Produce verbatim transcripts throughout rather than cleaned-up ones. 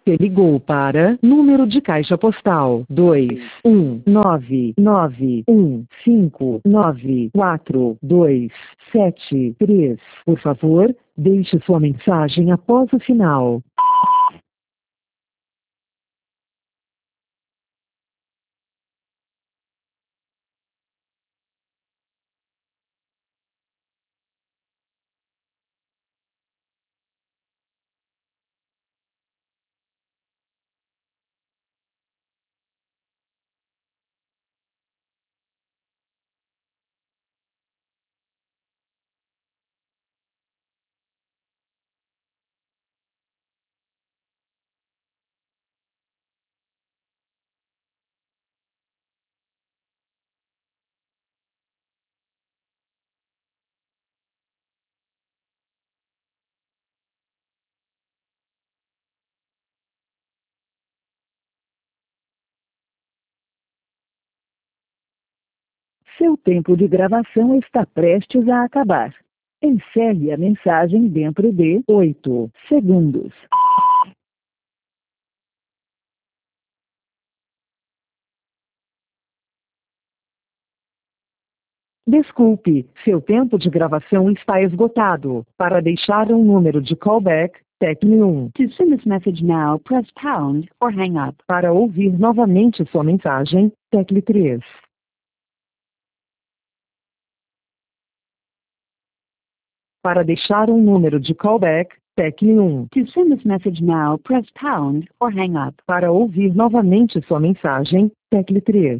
Você ligou para número de caixa postal dois um nove nove um cinco nove quatro dois sete três. Por favor, deixe sua mensagem após o sinal. Seu tempo de gravação está prestes a acabar. Encerre a mensagem dentro de oito segundos. Desculpe, seu tempo de gravação está esgotado. Para deixar um número de callback, tecle um. To send this message now, press pound or hang up. Para ouvir novamente sua mensagem, tecle três. Para deixar um número de callback, tecle um. To send this message now, press pound or hang up. Para ouvir novamente sua mensagem, tecle três.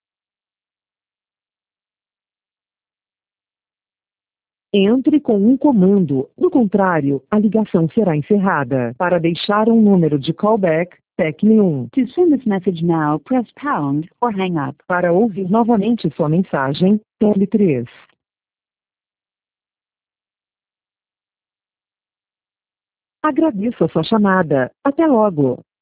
Entre com um comando, do contrário, a ligação será encerrada. Para deixar um número de callback, tecle um. To send this message now, press pound or hang up. Para ouvir novamente sua mensagem, tecle três. Agradeço a sua chamada. Até logo.